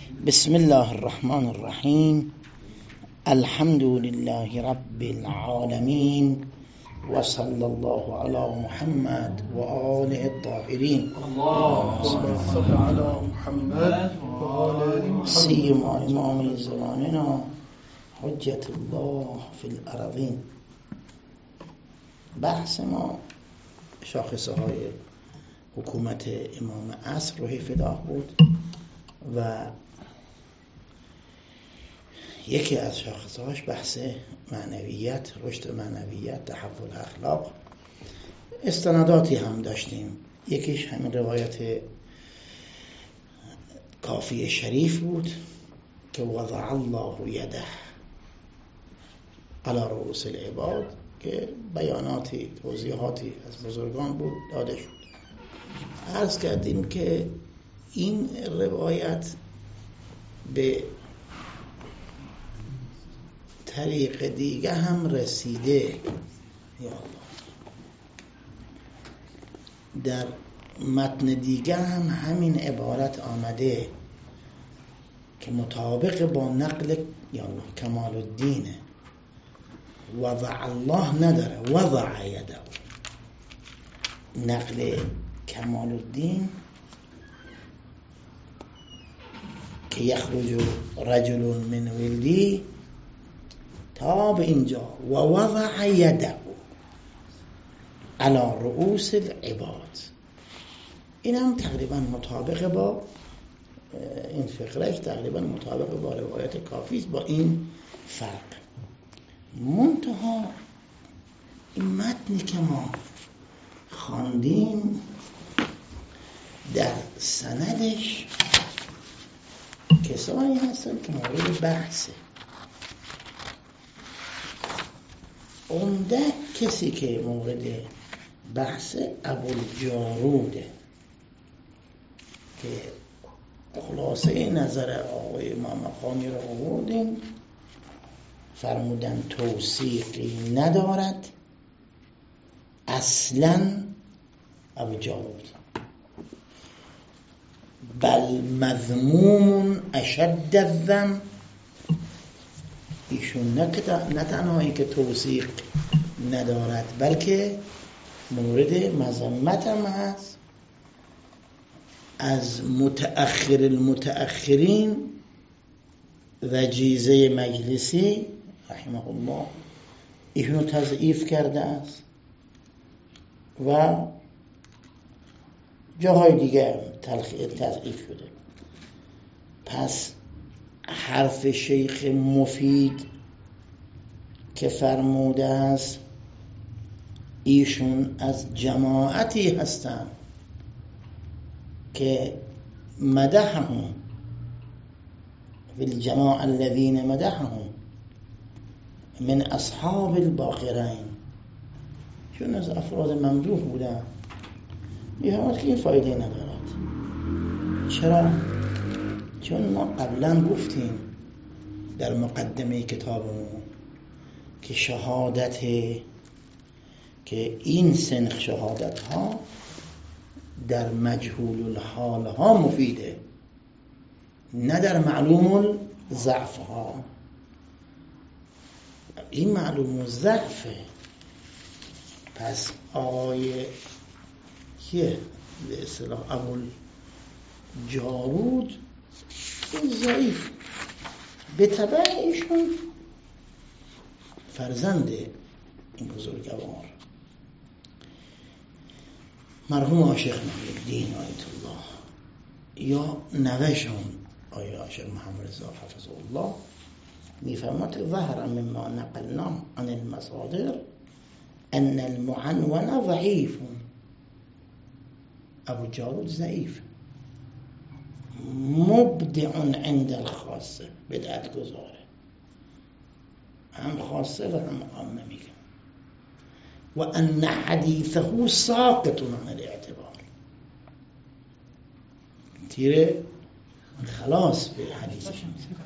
بسم الله الرحمن الرحیم. الحمد لله رب العالمین و صلی الله علی محمد و آله الطاهرین. اللهم صل علی محمد و آل محمد. سیما امام زماننا حجت الله فی الارضین. بحث ما شاخصه های حکومت امام عصر رو فداه بود و یکی از شاخصهاش بحث معنویت، رشد معنویت، تحول اخلاق. استناداتی هم داشتیم. یکیش همین روایت کافی شریف بود که وضع الله یده علی رؤوس العباد، که بیاناتی، توضیحاتی از بزرگان بود داده شد. عرض کردیم که این روایت به طریق دیگه هم رسیده، یا الله، در متن دیگه هم همین عبارت آمده که مطابق با نقل یا الله کمال الدینه. وضع الله نداره، وضع یده. نقل کمال الدین که یخرج رجل من ولدی تا به اینجا و وضع یده علی رؤوس العباد، این هم تقریبا مطابق با این فقرش، تقریبا مطابق با روایت کافی است، با این فرق. منتها این متنی که ما خواندیم در سندش کسانی هستن که مورد بحثه. عمده کسی که مورد بحث ابوالجاروده که خلاصه نظر آقای امام مقامی رو آوردیم، فرمودن توثیقی ندارد اصلا ابوالجارود، بل مذموم اشد الذم. ایشون نه تنها این که توثیق ندارد بلکه مورد مذمت هم هست از متأخر المتأخرین. وجیزه مجلسی رحمه الله ایشونو تضعیف کرده است و جاهای دیگه تضعیف شده. پس حرف شیخ مفید که فرموده است ایشون از جماعتی هستند که مدحهم فی الجماعة الذین مدحهم من اصحاب الباقرین، چون از افراد ممدوح بودن، می‌فهمد که این فایده ندارد. چرا؟ چون ما قبلا گفتیم در مقدمه کتابمون که شهادت، که این سنخ شهادت ها در مجهول الحال ها مفیده، نه در معلوم الضعف ها. این معلوم الضعفه. پس آقای کیه به اصطلاح ابوالجارود این ضعیف، به تبع ایشون فرزند این بزرگوار مرحوم عاشق محی‌الدین آیت الله یا نوه‌شون آیه عاشق محمد رضا حفظه الله میفرماد ظهر مما نقلنا عن المصادر ان المعنون ضعیف. ابوالجارود ضعیف، مبدع عند الخاصه، بدعت گذاره، هم خاصه و هم عامه میگه. و ان حدیثه ساقط عن الاعتبار، تیره خلاص به حدیثش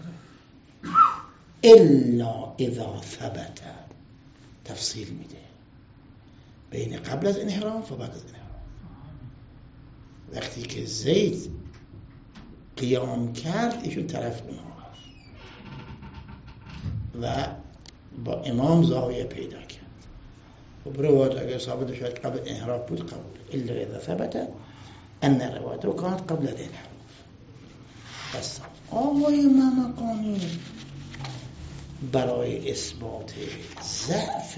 الا اذا ثبت، تفصیل میده بین قبل از انحرام و بعد از انحرام. وقتی که زید قیام کرد ایشون طرف اونها و با امام زاویه پیدا کرد. خب روایت اگر ثابت شد قبل انحراف بود قبول، الا اذا ثبت ان روایته كانت قبل الانحراف. بس آقای ممقانی برای اثبات ضعف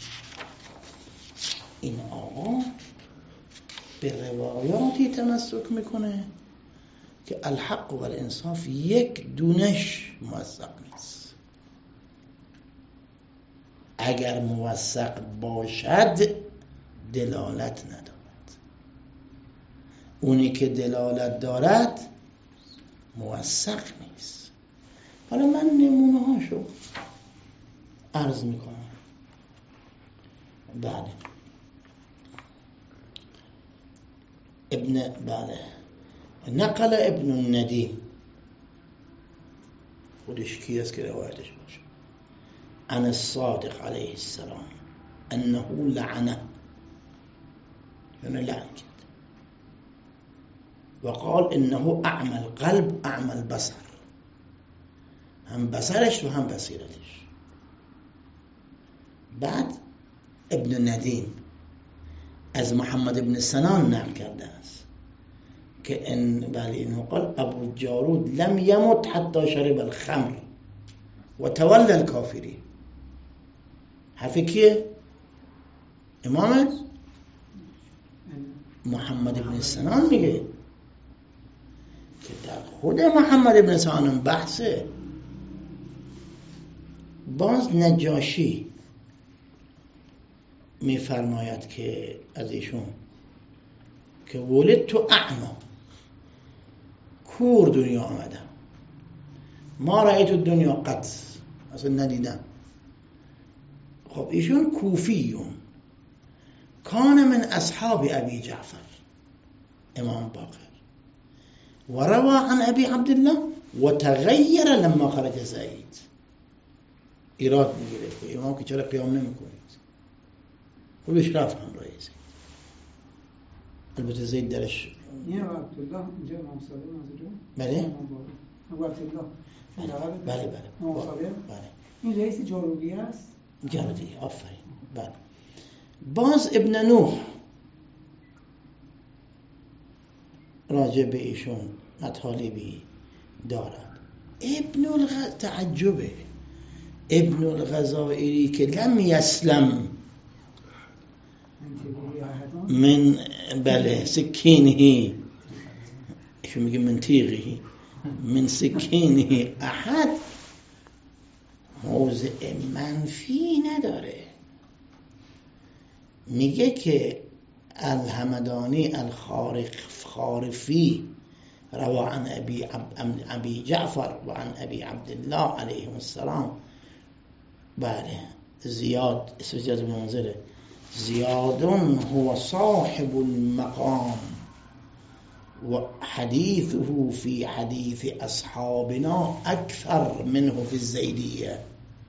این آقا به روایاتی تمسک میکنه که الحق و الانصاف یک دونش موثق نیست. اگر موثق باشد دلالت ندارد، اونی که دلالت دارد موثق نیست. حالا من نمونه هاشو عرض میکنم. بله نقل ابن الندیم، خودش کی است که روایتش باشه، عن الصادق علیه السلام انه لعنه، یعنی لعن کرد، و قال انه اعمى القلب اعمى البصر، هم بصرش و هم بصیرتش. بعد ابن ندیم از محمد ابن سنان نقل کرده است که اینه قال ابو جارود لم يمت حتى شرب الخمر و تولى الكافرين. حرف کیه؟ امام محمد ابن سنان میگه که در خود محمد ابن سنان بحثه. باز نجاشی میفرماید که از ایشون که ولد تو اعما، کور دنیا آمدم، ما رأیت دنیا قط، اصلا ندیدم. خب ایشون کوفیون، کان من اصحاب ابی جعفر امام باقر، و روى عن ابي عبد الله و تغیر لما خرج زید. ایراد میگیره که امام که چرا قیام نمی کنید؟ خودش رفت همراه زید. البته زید درش یه عبدالله اینجا امام صادق نازل. بله ابو عبدالله بله امام صادق. بله این رئیس جاروبیه است. جاروبیه، آفرین. بله. باز ابن نوح راجع به ایشون مطالبی دارد. تعجبه ابن الغزائری که لم یسلم من سکینه، ایشون میگه من تیغه، من سکینه احد، موضع منفی نداره. میگه که الحمدانی الخارفی روى عن ابي جعفر و عن ابي عبدالله علیهم السلام. بله زیاد اسم زیاد بن منذر، زیاد هو صاحب المقام و حدیثه فی حدیث اصحابنا اکثر منه فی الزیدیه.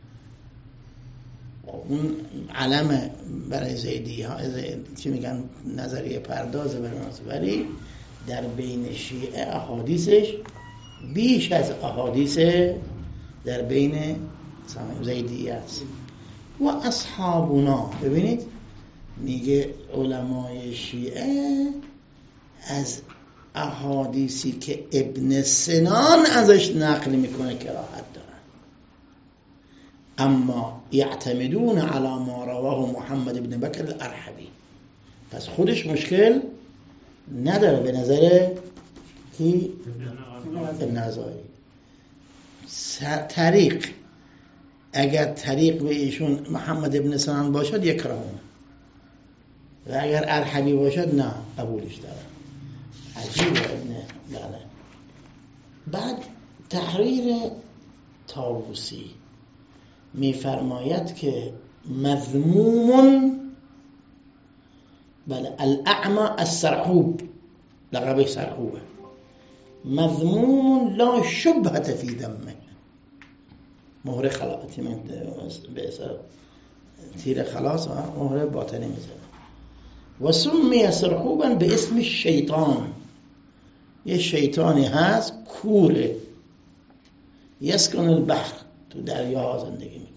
اون علم برای زیدی ها چی میگن، نظریه پرداز برای در بین شیعه احادیثش بیش از احادیث در بین زیدیه است. و اصحابنا، ببینید میگه علمای شیعه از احادیثی که ابن سنان ازش نقل میکنه کراهت دارن، اما یعتمدون علی ما رواه محمد ابن بکر الارحبی. پس خودش مشکل نداره به نظر کی؟ ابن غزالی. طریق، اگر طریق به ایشون محمد ابن سنان باشد یکرهون، و اگر ارحبی باشد نه قبولش دارن. عجیبه ابن. بله. بعد تحریر طاووسی میفرماید که مذموم، بله الاعمى السرحوب، لقبش سرحوبه، مذموم لا شبهة فی ذمه، مهر خلاصی من به اثر تیر خلاص و مهر باطنی میزنه. و سمی سرحوبا به اسم شیطان، یه شیطانی هست کوره، یسکن البحر، تو دریاها زندگی میکنه.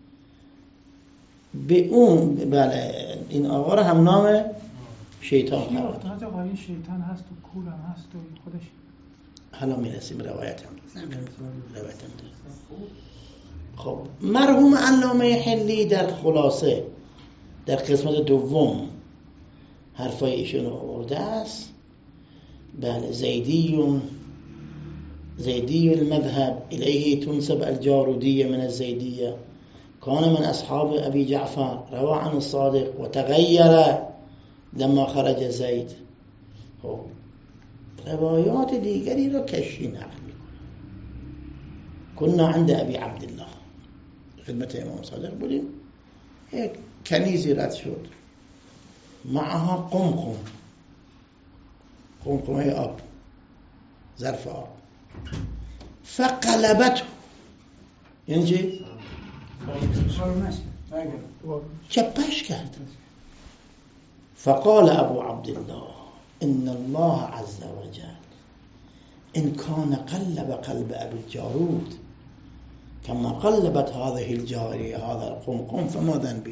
به اون بله این آقا رو هم نام شیطان قرار داد. حتی آقای شیطان هست و کور هم هست و خودش. حالا میرسیم روایت هم. خب مرحوم علامه حلی در خلاصه در قسمت دوم حرفای ایشون رو آورده است. بله زیدی المذهب الیه تنسب الجارودیه من الزیدیه كان من أصحاب أبي جعفر روى عن الصادق وتغير لما خرج زيد. روایات دیگری رو کشی نقل میکنه. كنا عند أبي عبد الله، خدمت امام صادق بودیم، یک کنیزی رد شد، معها قمقمه آب، ظرف آب، فقلبته، یعنی چی؟ چپش کرد. فقال ابو عبد الله ان الله عز وجل ان كان قلب قلب ابي الجارود كما قلبت هذه الجارية هذا القمقم فما ذنبي.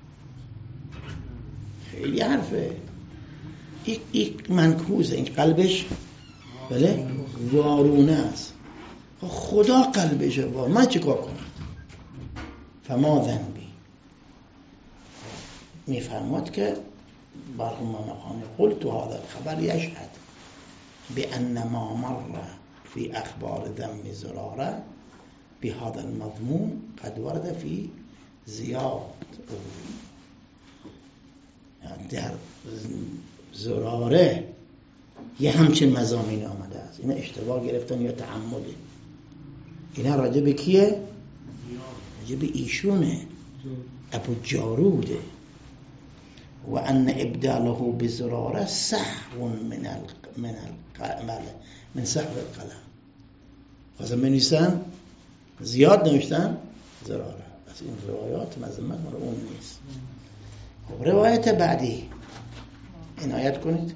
خیلی حرفه، این منکوزه، این قلبش بله وارونه است. خدا قلبش وار، من چیکار کنم؟ فما ذنبی. میفرماد که برهم مقام قلت هذا الخبر يشهد بأن ما مر في أخبار ذم زرارة بهذا المضمون قد ورد في زياد. در زراره یه همچین مضامین آمده است. اینا اشتباه گرفتن یا تعمده؟ اینا راجع به کیه؟ راجع به ایشونه، ابو جاروده. و ان ابداله بزراره سهو من سهو القلم. واسه منویسن زیاد نوشتن زراره، بس این روایات مذمت مال اون نیست. خب روایت بعدی عنایت کنید.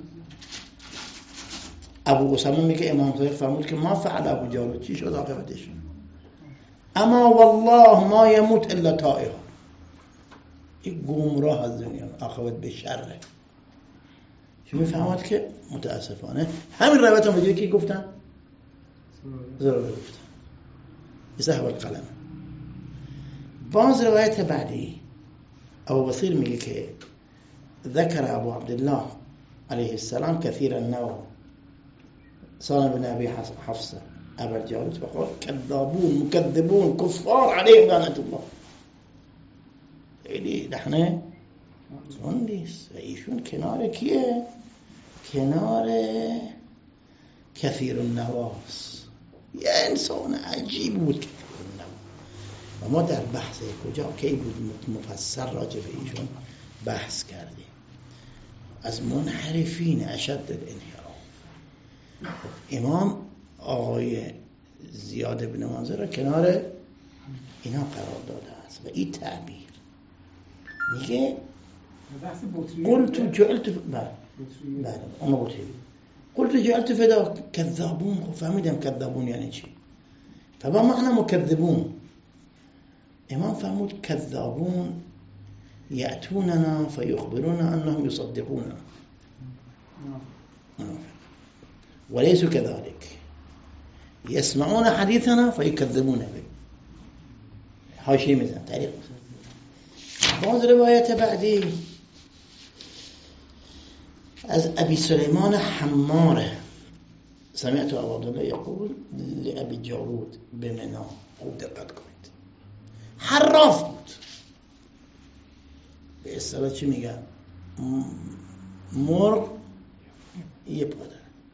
ابو اسامه میگه امام صادق فرمود که ما فعل ابو جارود، چی شد عاقبتش؟ اما والله ما يموت الا طائعا. این گمراه از دنیا، عاقبت به شره. چون میفهمد که متاسفانه همین روایت هم دیگه کی گفتن؟ زراره گفتن. سهو القلم. باز روایت بعدی ابو بصیر میگه که ذکر ابو عبدالله علیه السلام كثير النوم صار بن ابي حفصه ابا الجارود وقال كذابون مكذبون كفار عليهم لعنة الله. خیلی دهنه نیست. و ایشون کنار کیه؟ کنار کثیر النواس، یه انسان عجیب بود کثیر النواس. و ما در بحث کجا کی بود مفصل راجع به ایشون بحث کردیم، از منحرفین اشد الانحراف. امام آقای زیاد بن منذر را کنار اینا قرار داده است. و این تعبیر میگه قلت جعلت قلت جعلت فدا كذابون. فهمیدم كذابون یعنی چی. فما معنى مكذبون؟ امام فرمود كذابون يأتوننا فيخبرون أنهم يصدقون وليسوا كذلك، يسمعون حديثنا فيكذبون به. حاشیه میزن تعلیق. باز روایت بعدی از ابی سلیمان حماره سمعت ابو عبدالله یقول لابی جارود بمنا. خوب دقت کنید، حراف بود. به اصطلاح چی میگن؟ مرغ یه پادر.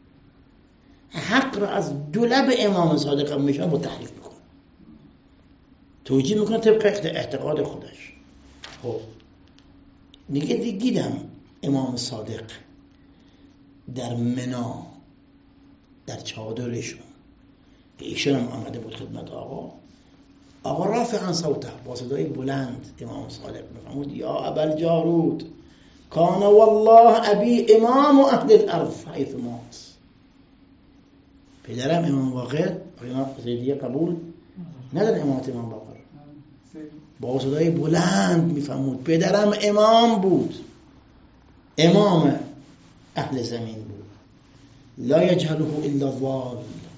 حق را از دو لب امام صادق میشن با تحریف میکنه، توجیه میکنه طبق اعتقاد خودش. خب دیگه دیدم امام صادق در منا در چادرشون که ایشون هم آمده بود خدمت آقا رافعا صوته با صدای بلند امام صادق میفرمود یا ابا جارود کان والله ابی امام اهل الارض حیث مات. پدرم امام باقر، آقای زیدیه قبول نداره امامت امام باقر، با صدای بلند میفرمود پدرم امام بود، امام اهل زمین بود، لا یجهله الا الضال.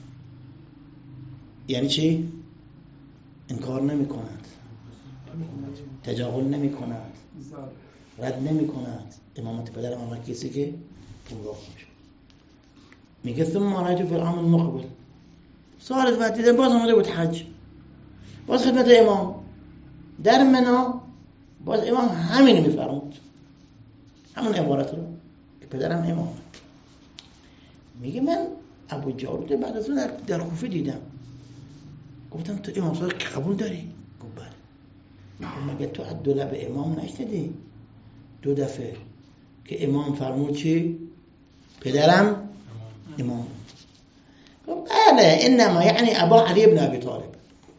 یعنی چی؟ انکار نمی کند، تجاهل نمی کند، رد نمی کند. امامت پدرم اما کسی که گمراه میشه. میگه ثم رأیت فی العام المقبل، سال بعد دیدم باز اومده بود حج، باز خدمت امام در منا، باز امام همین میفرمود، همون عبارت رو که پدرم امامه. میگه من ابو جارود بعد از اون در کوفه دیدم، گفتم تو امام صادق قبول داری؟ گفت بله. مگه تو از دولب امام نشنیدی 2 دفعه که امام فرمود چی؟ پدرم امام. گفت بله، انما یعنی ابا علی ابن ابی طالب،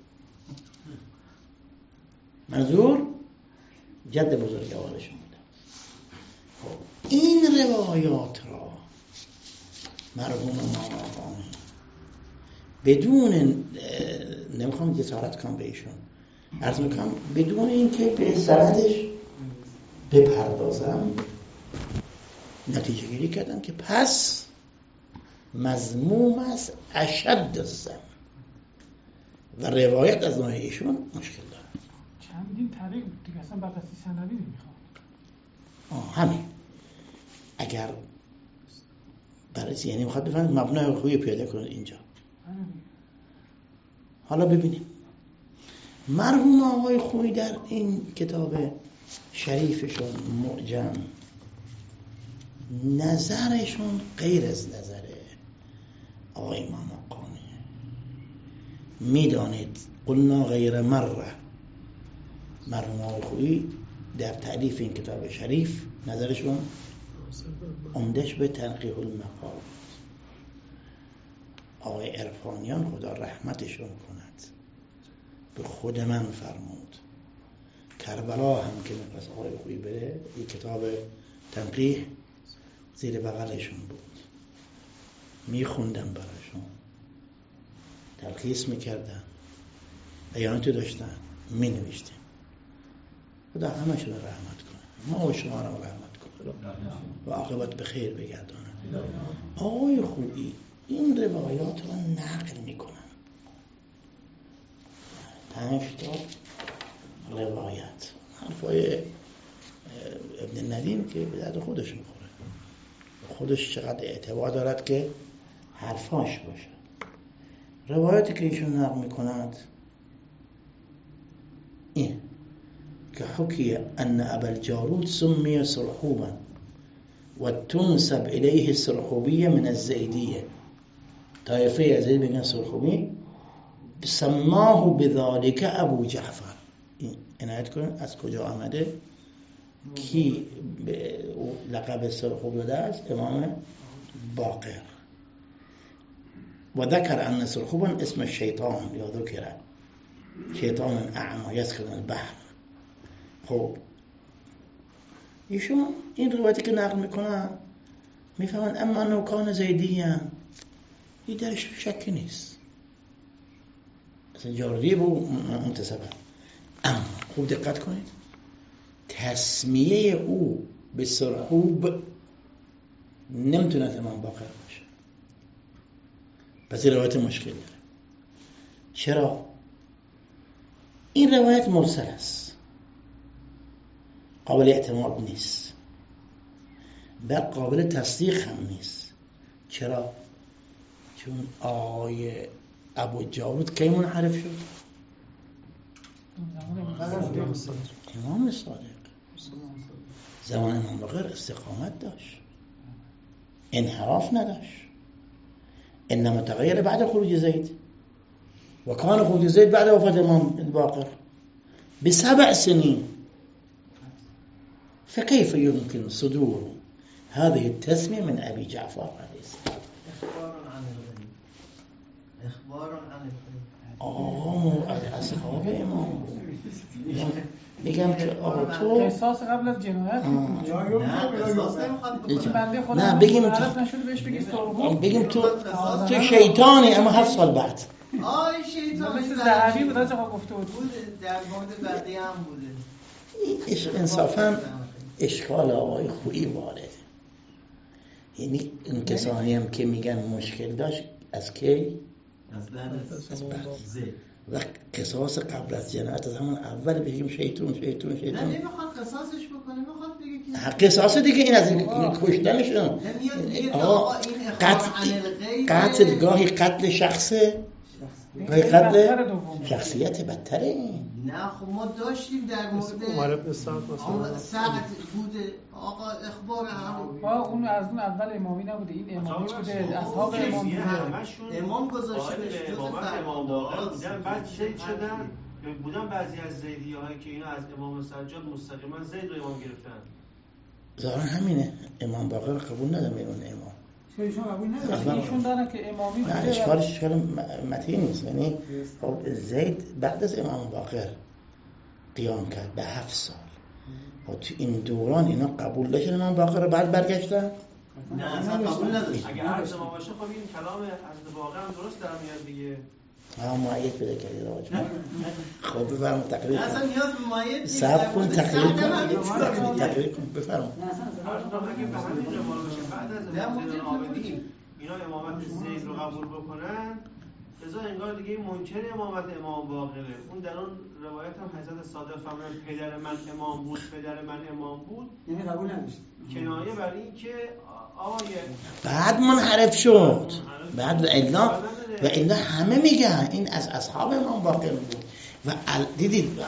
منظور جد بزرگوارشون بوده. خب این روایات را مرحوم امام بدون، نمیخوام جسارت کنم به ایشون، عرض میکنم بدون اینکه به سندش بپردازم، نتیجه گیری کردم که پس مذموم است اشد الذم و روایت از نوع ایشون مشکل داره. چندین طریق بود دیگه، اصلا بررسی سندی نمیخوام. همین اگر بررسی، یعنی میخواد بفهمید مبنای خوبی پیدا کنید اینجا. حالا ببینیم مرحوم آقای خویی در این کتاب شریفشون معجم، نظرشون غیر از نظر آقای امام مقامی. میدانید قلنا غیر مره، مرحوم آقای خویی در تألیف این کتاب شریف نظرشون عمدش به تنقیح المقال. آقای عرفانیان خدا رحمتشون کند به خود من فرمود کربلا هم که می‌خواست آقای خویی بره، این کتاب تنقیح زیر بغلشون بود، میخوندم براشون، تلخیص میکردم، بیاناتو داشتن، مینوشتیم. خدا همشون رحمت کنه، ما و شما را رحمت کنه و عاقبت به خیر بگردانه. آقای خویی این روایات رو نقل میکنن، 5 تا روایت، حرفای ابن ندیم که به درد خودش میخوره، خودش چقدر اعتبار دارد که حرفاش باشه. روایتی که ایشون نقل میکند این که حکی ان ابا الجارود سمی سرحوبا و تنسب الیه سرحوبیه من الزیدیه، طایفه از زید بگن سرحوبی، سماه بذالک ابو جعفر. این عنایت کنید از کجا آمده، کی لقب سرحوب داده است؟ امام باقر. و ذکر ان سرحوبا اسم الشیطان، یا ذکر شیطان اعمی یسخن البحر. خب ایشون این روایتی که نقل میکنن میفهمن اما انه کان زیدیاً، این درش شکی نیست، مثلا جاردی بود منتسبه. اما خوب دقت کنید، تسمیه او به سرحوب نمیتونه امام باقر باشه، پس این روایت مشکل داره. چرا؟ این روایت مرسل است، قابل اعتماد نیست، بل قابل تصدیق هم نیست. چرا؟ چون آقای ابو جارود کی منحرف شد؟ امام صادق زمان امام باقر استقامت داشت، انحراف نداشت. انما تغییر بعد خروج زید و کان خروج زید بعد وفات امام باقر ب7 سنين، فكيف يمكن صدور هذه التسمية من أبي جعفر عليه السلام؟ إخبار عن آقا از اصحاب امام بود. میگم که آقا تو قصاص قبل از جنایت بود. بنده خدا نه بگیم عرض نشده بهش بگی سرغوب. بگیم تو شیطانی اما 7 سال بعد شیطان مثل ذهبی بود از آقا گفته بود در مورد بقیه هم بوده. این انصافا اشکال آقای خویی وارده. یعنی این کسانی هم که میگن مشکل داشت از کی؟ از بعد. و قصاص قبل از جنایت از همون اول بگیم شیطون نه نمیخواد قصاصش بکنه، میخواد بگه که قصاص دیگه این از این کشتنشون. آقا قتل گاهی قتل شخصه گاهی قتل شخصیت بدتره. نه خب ما داشتیم در مورد عمر ابن سعد مثلا سعد بوده آقا اخبار هم اون از اون اول امامی نبوده، این امامی بوده، اصحاب امام بوده. امام گذاشته بهش امام باقر بودن بعد شهید شدن بودن. بعضی از زیدی‌هایی که اینا از امام سجاد مستقیما زید رو امام گرفتن. ظاهرا همینه. امام باقر قبول نداره اون امام. ایشون قبول نداره. ایشون دارن که امامی نه بوده. اشکال متین نیست. یعنی زید بعد از امام باقر قیام کرد به 7 سال. و تو این دوران اینا قبول داشتن امام باقر رو بعد برگشتن؟ نه اصلا قبول نداشت. اگه هر زمان باشه خب این کلام از باقر هم درست در میاد دیگه. معید پیدا کردی راج. خب بفرم تقریر اصلا کن. نیاز به معید صبر کن تقریر کن بفرم. اگه به همین روال باشه بعد از زمان عابدین اینا امامت زید رو قبول بکنن ازا انگار دیگه منکر امامت امام باقره. اون در اون روایت هم حضرت صادق فرمودن پدر من امام بود، پدر من امام بود، یعنی قبول نداشت. کنایه بر این که آقای بعد منحرف شد. بعد و الا همه میگن این از اصحاب امام باقر بود. و دیدید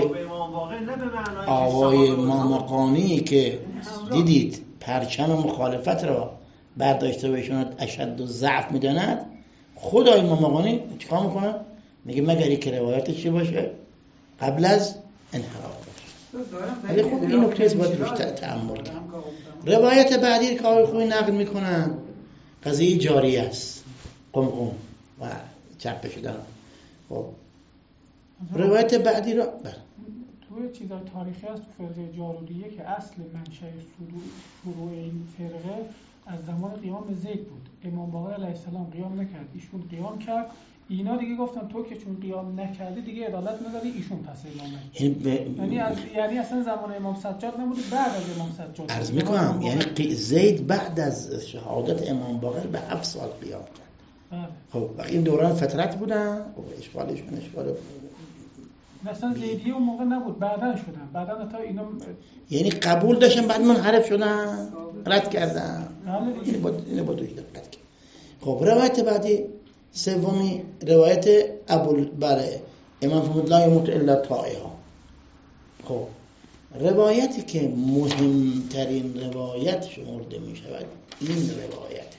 آقای مامقانی که دیدید پرچم مخالفت را برداشته بهشون اشد و ضعف میداند، خود آقای مامقانی چیکار میکنه؟ میگه مگر یک روایتش چی باشه؟ قبل از انحراف باشه. ولی خب این نکته است باید روش تأمل کرد. روایت بعدی که آقای خویی نقل میکنن قضیه جاریه است، قمقم و چرخ شدن. خب روایت بعدی را توی چیزای تاریخی هست تو فرقه جاروریه که اصل منشأ شروع این فرقه از زمان قیام زید بود. امام باقر علیه السلام قیام نکرد، ایشون قیام کرد. اینا دیگه گفتن تو که چون قیام نکردی دیگه عدالت نداری، ایشون پس اعلام یعنی اصلا زمان امام سجاد نبوده، بعد از امام سجاد. عرض میکنم یعنی زید بعد از شهادت امام باقر به 7 سال قیام کرد. خب این دوران فترت بودن و اشکالشون اشکال مثلا زیدیه اون موقع نبود، بعدن شدن. بعدن تا اینا یعنی قبول داشتن بعد منحرف شدن، رد کردن. اینو با دوش دقت کرد. خب روایت بعدی سومی روایت ابوالبره امام فرمود لا یموت الا طائعا. خب روایتی که مهمترین روایت شمرده می شود این روایت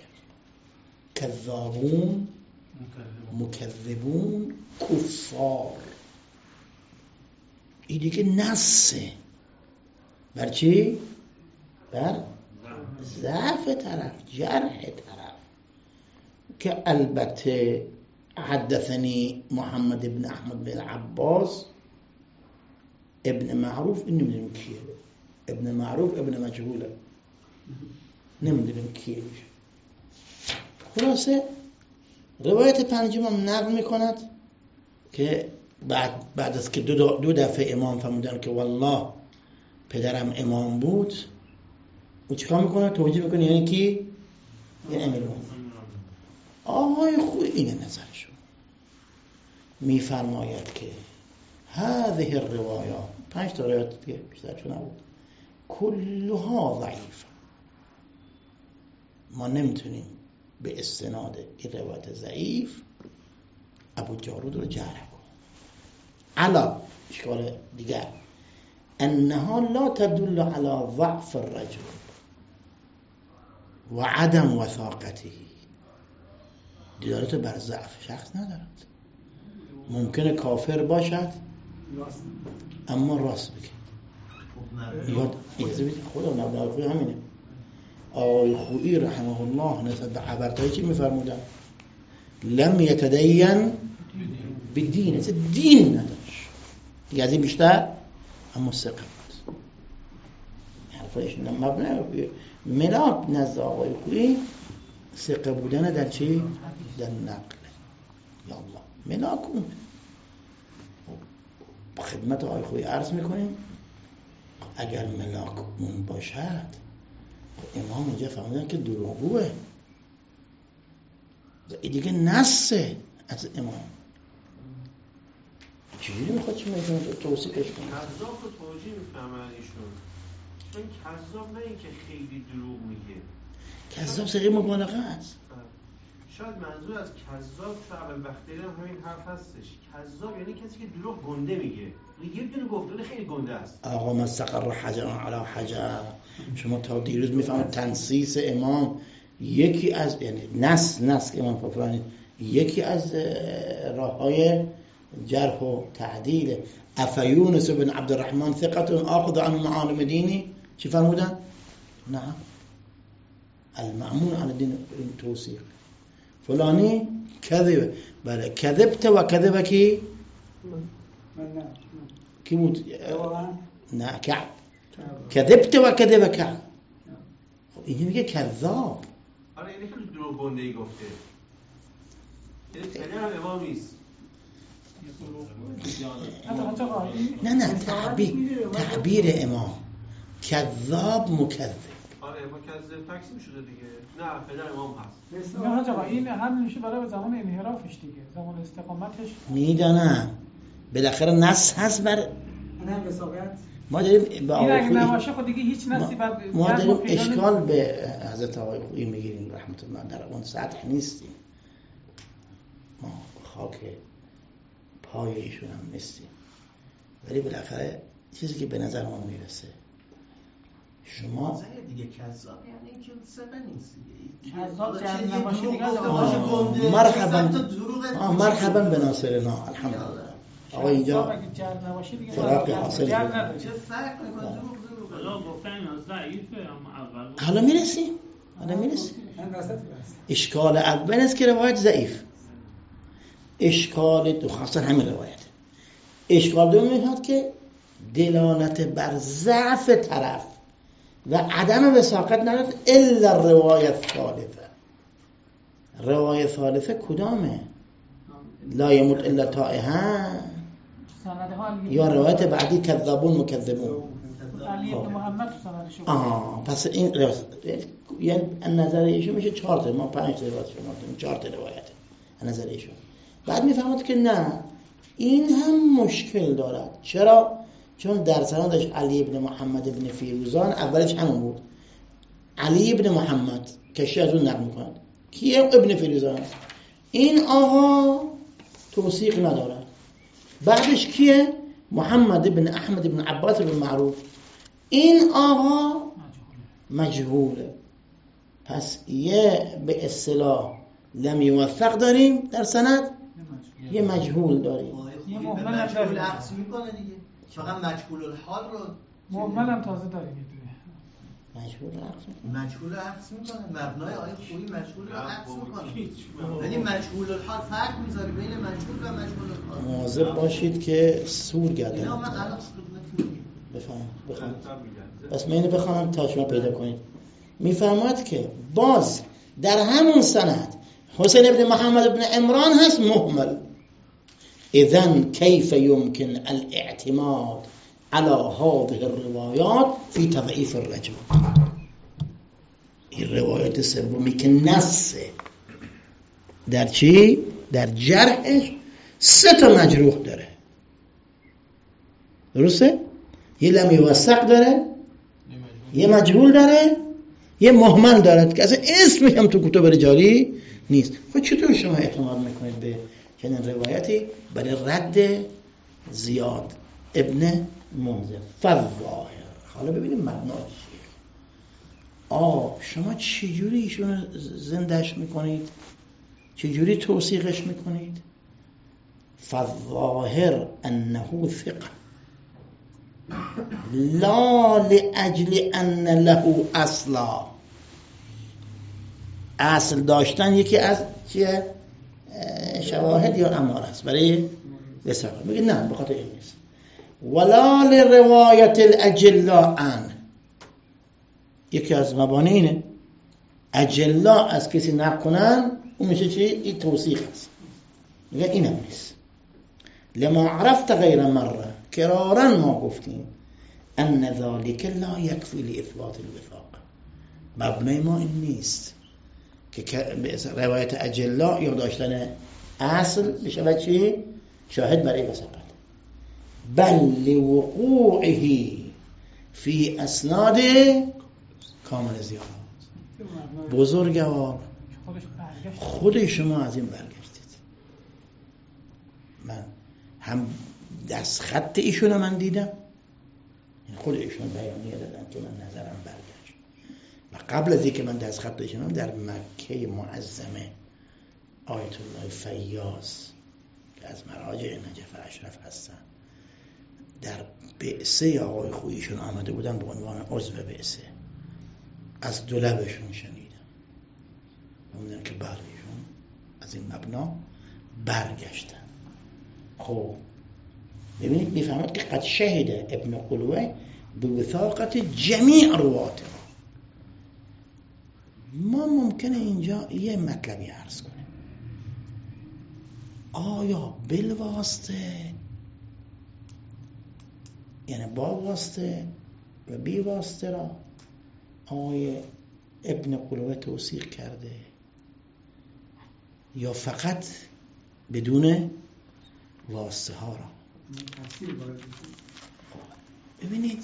کذابون مکذبون کفار. این دیگه نصه بر چی؟ بر ضعف طرف، جرح طرف. که البته حدثني محمد ابن احمد بن عباس ابن معروف، این نمیدونیم کیه، ابن معروف ابن مجهوله، نمیدونیم کیه. خلاصه روایت پنجم هم نقل میکند که بعد از که دو دفعه امام فرمودن که والله پدرم امام بود، او چیکار میکنه؟ توجیه میکنه یعنی کی؟ یعنی امیرالمومنین. آقای خویی اینه نظرشون. میفرماید که هذه الروایات 5 تا روایت دیگه بیشتر چون نبود کلها ضعیفه. ما نمیتونیم به استناد این روایت ضعیف ابو جارود رو جرح کنیم. علا اشکال دیگر انها لا تدل على ضعف الرجل و عدم وثاقته. دلالت بر ضعف شخص ندارد. ممکنه کافر باشد اما راست بگه. یاد اجازه بدید خدا نبرای خویی همینه. آقای خویی رحمه الله نسبت به عبرتایی چی میفرمودن؟ لم یتدین به دین نداشت دیگه، از این بیشتر اما ثقه بود. حرفایش مبنی ملاک نزد آقای خویی ثقه بودن در چی؟ در نقل. یا الله ملاک اون با خدمت آقای خویی عرض میکنیم اگر ملاک اون باشد امام اینجا فهمیدن که دروغگوه، دیگه نسه از امام. چجوری میخواد چی میتونه توصیفش کنه؟ کذاب رو توجیه میفهمن ایشون، چون کذاب نه اینکه خیلی دروغ میگه، کذاب صیغه مبالغه است. شاید منظور از کذاب تو اول بختیاری هم همین حرف هستش. کذاب یعنی کسی که دروغ گنده میگه، یه دونه گفتن خیلی گنده است. آقا من سقر حجر علی حجر، شما تا دیروز میفهمید تنصیص امام یکی از یعنی نص که امام فرمودن یکی از راههای جرح و تعدیل. افیونس بن عبدالرحمن ثقة آخذ عن معالم دینی چی فرمودن؟ نه المأمون علی دین توصیق فلانی کذب، بله کذبت و کذب کی؟ کی بود؟ نه کعب. کذبت و کذب کعب. خب این میگه کذاب. آره یعنی خیلی دروغ گنده‌ای گفته، یعنی پدر هم امام نیست. نه تعبیر امام کذاب مکذب. آره مکذب تقسیم شده دیگه. نه پدر امام هست. نه حاج آقا این هم میشه برای زمان انحرافش دیگه، زمان استقامتش. میدانم بالاخره نص هست بر اونم وساقت. ما داریم به این اگه نباشه خود دیگه هیچ نصی بر ما داریم اشکال به حضرت آقای خویی میگیریم رحمت الله در اون سطح نیستیم، ما خاک پای ایشون هم نیستیم، ولی بالاخره چیزی که به نظر ما میرسه شما دیگه کذاب یعنی اینکه ثقه نیست دیگه، کذاب جمع نباشه دیگه. مرحبا به ناصرنا الحمدلله. آقا اینجا فراق حاصل چه فرق میکنه دروغ گفتن ضعیفه اما اول حالا میرسیم اشکال اول است که روایت ضعیف، اشکال دو خاصا همین روایت، اشکال دوم میاد که دلالت بر ضعف طرف و عدم وثاقت ندارد الا روایت ثالثه. روایت ثالثه کدامه؟ لا یموت الا طائها یا روایت بعدی کذابون مکذبون. علی ابن محمد تو سندش. پس این یعنی نظر ایشون میشه 4 تا، ما 5 تا روایت شما داریم 4 تا روایت نظر ایشون. بعد میفهمد که نه این هم مشکل دارد. چرا؟ چون در سندش علی ابن محمد ابن فیروزان اولش همون بود، علی ابن محمد کشی از اون نقل میکند. کیه ابن فیروزان؟ این آقا توثیق ندارد. بعدش کیه؟ محمد ابن احمد ابن عباس ابن معروف، این آقا مجهوله. پس یه به اصطلاح لم یوثق داریم در سند، یه مجهول داریم. یه مجهول عکس میکنه دیگه، فقط مجهول الحال رو مهمل هم تازه داریم یه دونه مجهول عکس میکنه، مبنای آیه خویی مجهول عکس میکنه، ولی مجهول الحال فرق میذاره بین مجهول و مجهول الحال. مواظب باشید که سور گردن. اینا من الان بفهم بس من اینو بخوام تا شما پیدا کنید. میفرماد که باز در همون سند حسین ابن محمد ابن عمران هست مهمل. اذن کیف یمکن الاعتماد على هذه الروایات فی تضعیف الرجل. این روایت سومی که نصه در چی؟ در جرحش 3 تا مجروح داره، درسته؟ یه لم یوثق داره، یه مجهول داره، یه مهمل دارد که اصلا اسمش هم تو کتب رجالی نیست. خب چطور شما اعتماد میکنید به چنین روایتی برای رد زیاد ابن منذر؟ فالظاهر. حالا ببینیم مبنا چیه. شما چجوری ایشون زندهش میکنید؟ چجوری توثیقش میکنید؟ فالظاهر انه ثقه لا لاجل ان له اصلا. اصل داشتن یکی از چیه؟ شواهد یا اماره است برای وثاقت. میگه نه، به خاطر این نیست. ولا لروایت الاجلاء عن، یکی از مبانی اینه، اجلا از کسی نقل کنن اون میشه چی؟ این توصیف است. میگه اینم نیست. لما عرفت غیر مره، کرارا ما گفتیم ان ذلك لا يكفي لاثبات الوثاق، مبنای ما این نیست که روایت اجلا یا داشتن اصل بشه چی؟ شاهد برای وثاقت، بل لوقوعه فی اسناد کامل زیارات. بزرگوار خود شما از این برگشتید. من هم دست خط ایشون من دیدم، خود ایشون بیانیه دادن که من نظرم برگشت، و قبل از اینکه من دست خط ایشون در مکه معظمه آیت الله فیاض که از مراجع نجف اشرف هستن در بعثه آقای خویشون آمده بودن به عنوان عضو بعثه، از دولبشون شنیدم میدونم که بعد ایشون از این مبنا برگشتن. خب ببینید میفهمد که قد شهد ابن قلوه به وثاقت جمیع رواته. ما ممکنه اینجا یه مطلبی عرض کنیم، آیا بالواسطه یعنی با واسطه و بی واسطه را آقای ابن قلوه توثیق کرده یا فقط بدون واسطه ها را؟ ببینید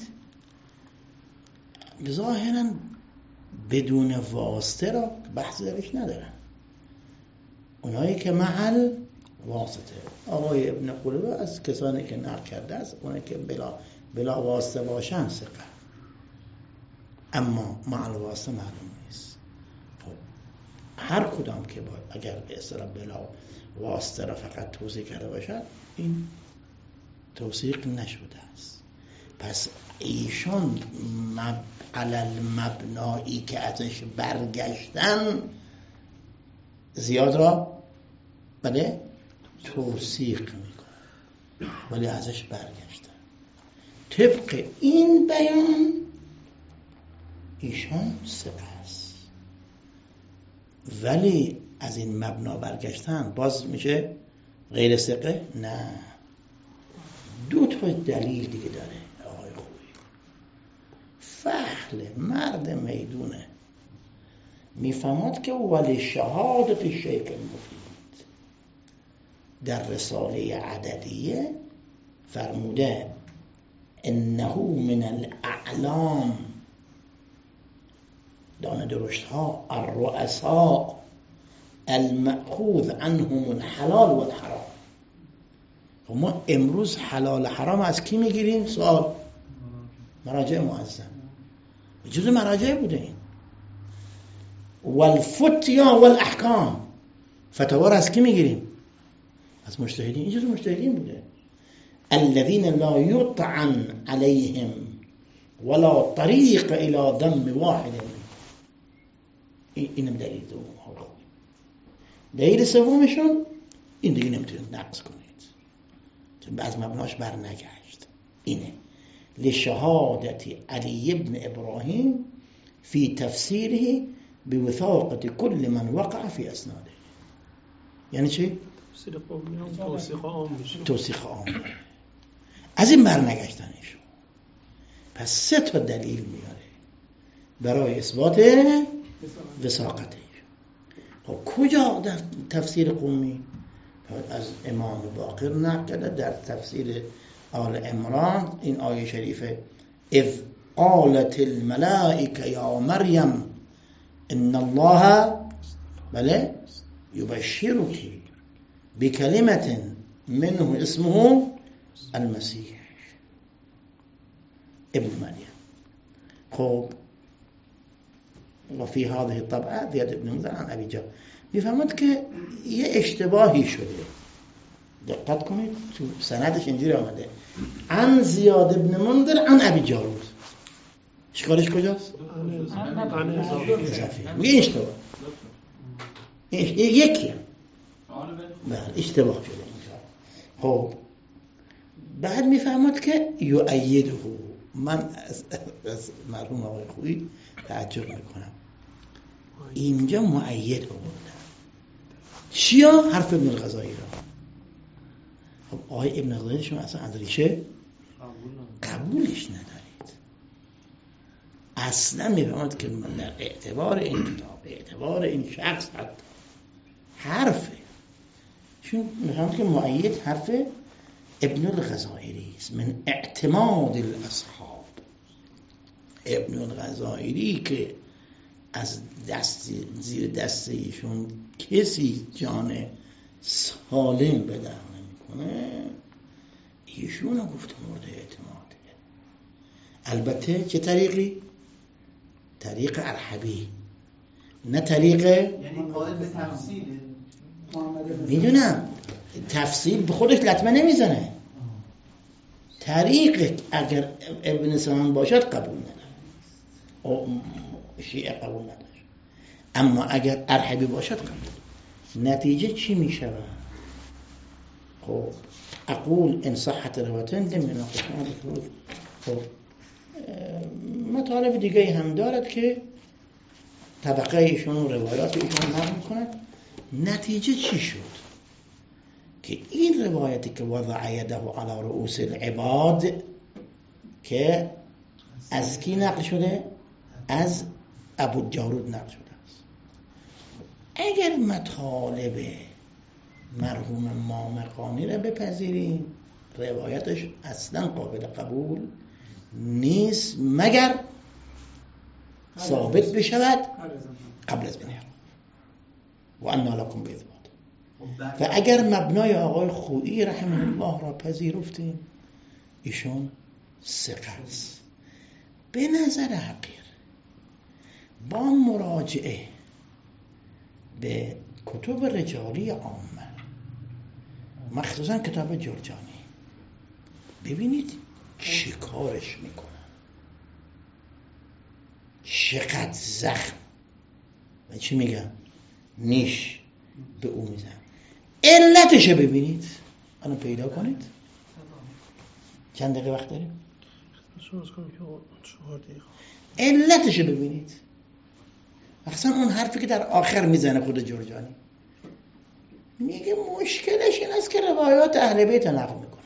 ظاهرا بدون واسطه را بحث درش ندارن، اونایی که محل واسطه. آقای ابن قلوه از کسانی که نقل کرده است اونایی که بلا واسطه باشن ثقه، اما محل واسطه معلوم نیست. خب هر کدام که باید اگر به اصطلاح بلا واسطه را فقط توصیح کرده باشد این توثیق نشده است. پس ایشان علل مبنایی که ازش برگشتن زیاد را بله توثیق میکنن، ولی ازش برگشتن طبق این بیان ایشان ثقه است، ولی از این مبنا برگشتن باز میشه غیر ثقه؟ نه، دو تا دلیل دیگه داره آقای خوبی. فحل مرد میدونه میفهمد که ولی شهادت شیخ المفید در رساله عددیه فرموده انه من الاعلام، دانه درشت ها، الرؤساء المأخوذ عنهم الحلال والحرام. و ما امروز حلال حرام از کی میگیریم؟ سوال مراجع معظم، جزء مراجع بوده این. والفتیا والاحکام، فتاوا از کی میگیریم؟ از مجتهدین، این جزء مجتهدین بوده. الذين لا يطعن عليهم ولا طريق الى ذم واحد. اینم دلیل دوم. دلیل سومشون این دیگه نمیتونید نقص کنید چون از مبناش بر نگشت. اینه لشهادت علی ابن ابراهیم فی تفسیره بوثاقت کل من وقع فی اسناده. یعنی چی؟ توثیق عام از این بر نگشتنشون. پس سه تا دلیل میاره برای اثبات وثاقتش. خب کجا در تفسیر قمی؟ از امام باقر نقل کرده در تفسیر آل عمران این آیه شریفه اذ قالت الملائکه یا مریم ان الله بله یبشرک بکلمت منه اسمه المسیح ابن مریم. خب و فی هذه الطبعه زیاد ابن منذر عن ابی جهل. میفهمد که یه اشتباهی شده، دقت کنید تو سندش اینجوری آمده عن زیاد ابن منذر عن ابی جالوت. اشکالش کجاست؟ میگه اشتباه این یکیه بله اشتباه شده اینجا. خب بعد میفهمد که یؤیده. من از مرحوم آقای خویی تعجب میکنم، اینجا مؤید آوردن چیا؟ حرف ابن الغزالی را. خب آقای ابن الغزالی شما اصلا از ریشه قبولش ندارید. اصلا میفهمد که در اعتبار این کتاب، اعتبار این شخص حتی حرفه، چون میفهمد که مؤید حرف ابن الغزالی است. من اعتماد الاصحاب. ابن الغزالی که از زیر دست ایشون کسی جان سالم به در نمیکنه، ایشون رو گفت مورد اعتماده. البته چه طریقی؟ طریق ارحبی، نه طریق یعنی قائل به تفصیل. میدونم تفصیل به خودش لطمه نمیزنه. طریق اگر ابن سنان باشد قبول نداره، شیعه قبول نداره، اما اگر ارحبی باشد قبول. نتیجه چی میشود؟ خب اقول ان صحت روایتن لم يناقشها. خب مطالب دیگه هم دارد که طبقه ایشون و روایات ایشون نقل میکند. نتیجه چی شد؟ که این روایتی که وضع یده علی رؤوس العباد که از کی نقل شده؟ از ابو جارود نقل شده است. اگر مطالب مرحوم مامقانی را بپذیریم، روایتش اصلا قابل قبول نیست مگر ثابت بشود قبل از بنیان و انا لکم باثبات. و اگر مبنای آقای خویی رحمه الله را پذیرفتیم، ایشون ثقه است. به نظر حقیر با مراجعه به کتب رجالی عامه، مخصوصا کتاب جرجانی، ببینید چی کارش میکنن، چقدر زخم و چی میگم نیش به او میزن. علتش ببینید، الان پیدا کنید. چند دقیقه وقت داریم؟ علتش ببینید. اصلا اون حرفی که در آخر میزنه خود جرجانی، میگه مشکلش این است که روایات اهل بیت نقل میکنه.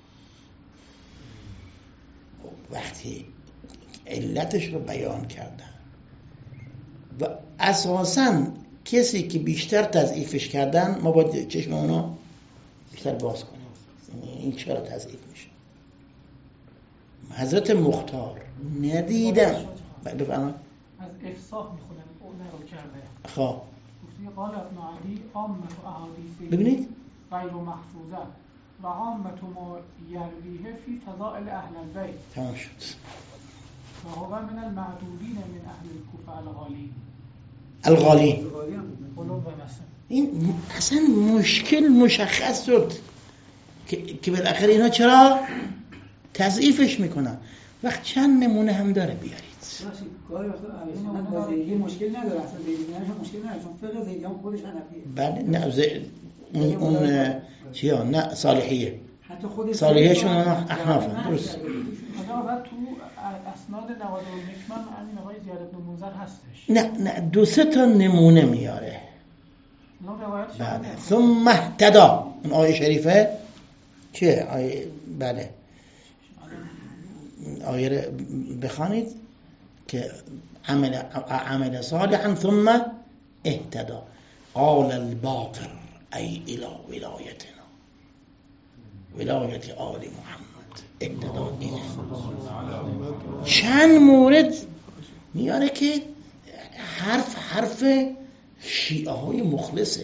وقتی علتش رو بیان کردن و اساساً کسی که بیشتر تضعیفش کردن، ما باید چشم اونا بیشتر باز کنیم. این چرا تضعیف میشه؟ حضرت مختار ندیدم. بفرمایید. از افصاح میخونم اون رو کرده. خب گفتی قال ابن علی عامت احادیث ببینید غیر محفوظه و عامت ما یرویه فی فضائل اهل البیت. تمام شد. و هو من المعدودین من اهل الکوفه الغالی. قلوب و مثلا این اصلا مشکل مشخص شد که بالاخره اینا چرا تضعیفش میکنن. وقت چند نمونه هم داره بیارید. گاهی وقتا با زیدی مشکل نداره، اصلا زیدیانش مشکل نداره، چون فقه زیدیان خودش حنفیه. بله نه اون چیه؟ نه صالحیه. حتی خود صالحیه‌شون احناف درست. بعد تو اسناد نوادر الحکمه همین آقای زیاد بن منذر هستش. نه دو سه تا نمونه میاره. بله. ثم اهتدى. اون آیه شریفه چیه؟ آیه بله. آیه رو بخوانید که عمل صالحا ثم اهتدى قال الباقر ای الى ولایتنا ولایت آل محمد اهتدى. چند مورد میاره که حرف شیعه های مخلص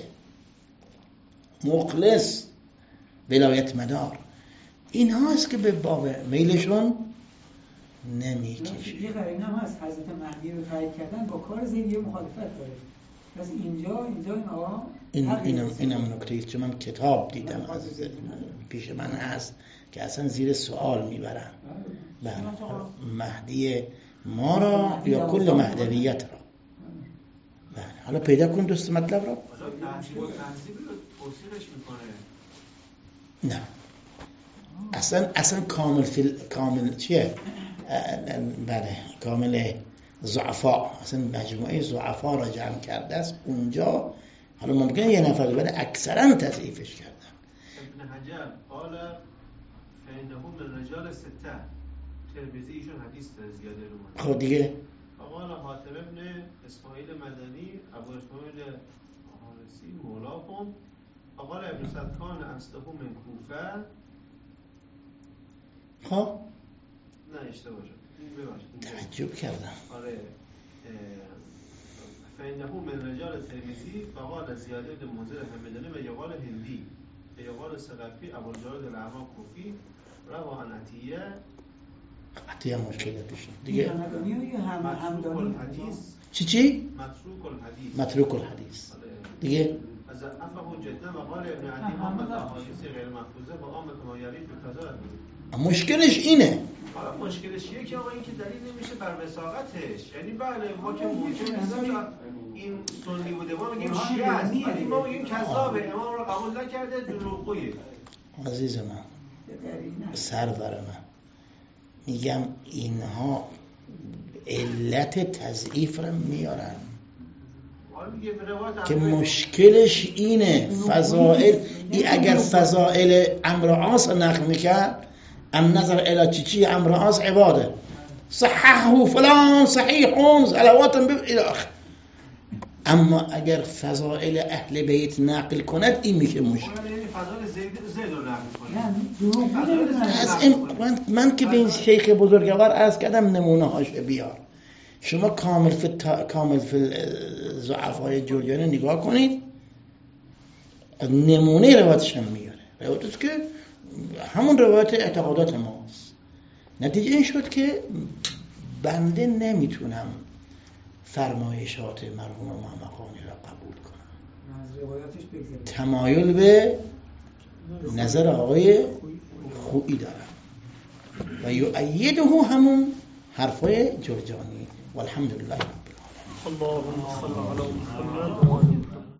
ولایت مدار این هاست که به باب میلشون نمیکشه. یه قرینه هم هست، حضرت مهدی رو تایید کردن با کار زیدیه مخالفت داره. پس اینجا این آقا اینم نکته است، چون من کتاب دیدم از پیش من هست که اصلا زیر سوال میبرن مهدی ما را یا کل مهدویت را. بله حالا پیدا کن دوست مطلب را. توصیلش میکنه. نه اصلا کامل چیه؟ بله کامل ضعفا، اصلا مجموعه ضعفا را جمع کرده است اونجا. حالا ممکنه یه نفر ولی اکثرا تضعیفش کردن. ابن حجر قال فإنه من رجال سته، ترمذی ایشون حدیث زیاده رو خب دیگه قال حاتم ابن اسماعیل مدنی ابو اسماعیل حارسی مولاهم قال ابن صدکان اصله من کوفه. خب نه اشتباه شد، این ببخشید تعجب کردم. آره فإنه من رجال ترمذی فقال زیاده بن منذر همدانی و یقال هندی و یقال سقفی ابو الجارد الاعمى کوفی روا عن عطیه مشکل پیش دیگه. متروک الحدیث. چی؟ متروک الحدیث. متروک الحدیث دیگه. از افهم جدا و قال ابن عدی محمد احادیث غیر محفوظه و عامه ما یرید به کذا. مشکلش اینه. حالا مشکلش چیه که آقا این که دلیل نمیشه بر وساقتش. یعنی بله ما که ممکن نیست که این سنی بوده ما میگیم شیعه است، یعنی ما میگیم کذابه، امام رو قبول نکرده دروغگویه. عزیز من سرور من میگم اینها علت تضعیف رو میارن که مشکلش اینه. فضائل اگر فضائل عمرو عاص نقل میکرد ام نظر الى چی عمرو عاص عباده صححه فلان صحیحون صلوات الى آخر. اما اگر فضائل اهل بیت نقل کند این میشه مشکل. از این من که به این شیخ بزرگوار عرض کردم نمونه هاش بیار. شما کامل فی ضعفای جوریانی نگاه کنید، نمونه روایتش هم میاره. روایتش که همون روایت اعتقادات ماست. نتیجه این شد که بنده نمیتونم فرمایشات مرحوم محمقانی را قبول کنم. تمایل به نظر آقای خویی دارم و یؤیده همون حرفای جرجانی. والحمدلله رب العالمین. اللهم صل علی محمد.